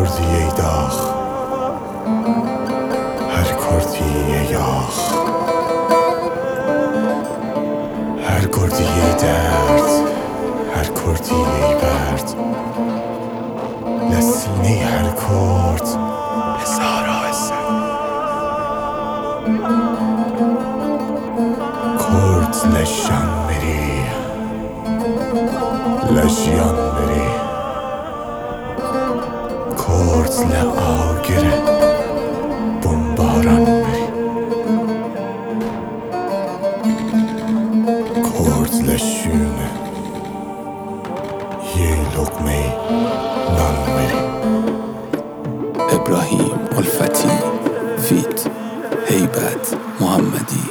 کردی ای داغ، هر کردی ای آخ، هر کردی ای درد، هر کردی ای برد، لسینه هر کرد هزار آهسته کرد لشان بری، لشیان بری، کرد لآگره بمباران بری، کرد لشونه یه لقمه نان بری. ابراهیم الفتی فیت هیبت محمدی.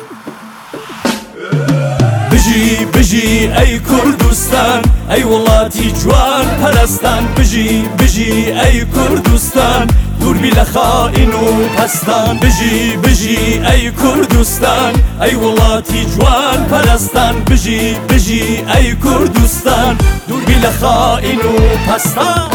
بژی بژی ئەی کوردستان، ئەی وڵاتی جوان پەرستان، بژی بژی ئەی کوردستان، دووربی لە خائین و پەستان. بژی بژی ئەی کوردستان، ئەی وڵاتی جوان پەرستان، بژی بژی ئەی کوردستان، دووربی لە خائین و پەستان.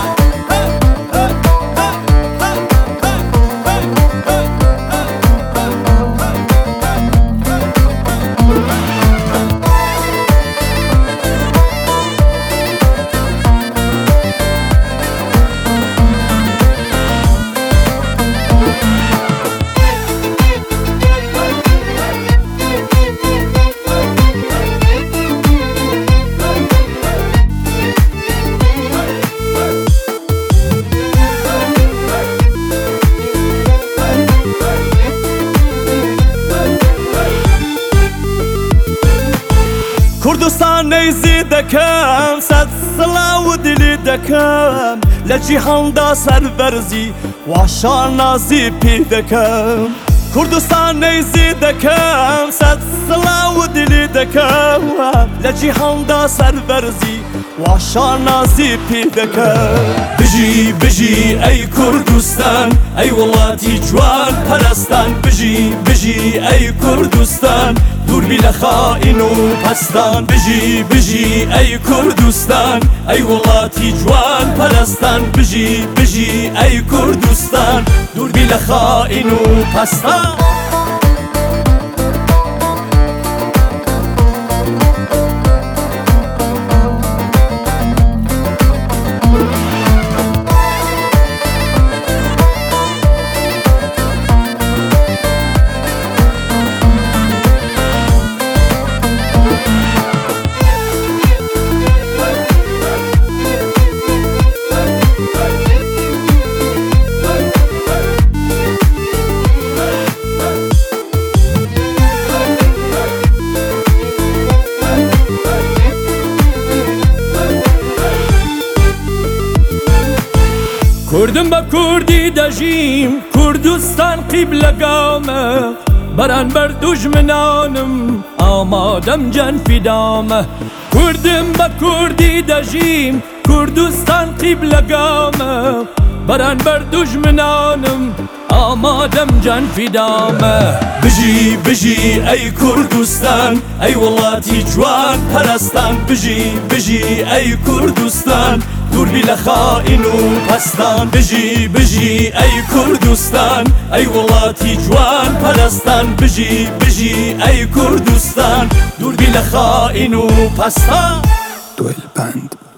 کوردستان نەیزی دەکەم، سەد سڵاو و دلی دەکەم، لە جیهاندا سەربەرزی وا شانازی پێ دەکەم. کوردستان نەیزی دەکەم، سەد سڵاو و دلی دەکەم، لە جیهاندا سەربەرزی وا شانازی پێ دەکەم. بژی بژی ئەی کوردستان، ئەی وڵاتی جوان پەرستان، بژی بژی ئەی کوردستان، دووربی لە خائین و پەستان. بژی بژی ئەی کوردستان، ئەی وڵاتی جوان پەرستان، بژی بژی ئەی کوردستان، دووربی لە خائین و پەستان. کوردم بە کوردی دەژیم، کوردستان قیبلەگامە، بەرامبەر دوژمنانم ئامادەم جەن فیدامە. کوردم بە کوردی دەژیم، کوردستان قیبلەگامە، بەرامبەر دوژمنانم ئامادەم جەن فیدامە. بژی بژی ئەی کوردستان، ئەی وڵاتی جوان پەرستان، بژی بژی ئەی کوردستان، دووربی لە خائین و پەستان. بژی بژی ئەی کوردستان، ئەی وڵاتی جوان پەرستان، بژی بژی ئەی کوردستان، دووربی لە خائین و پەستان. دوێل بەند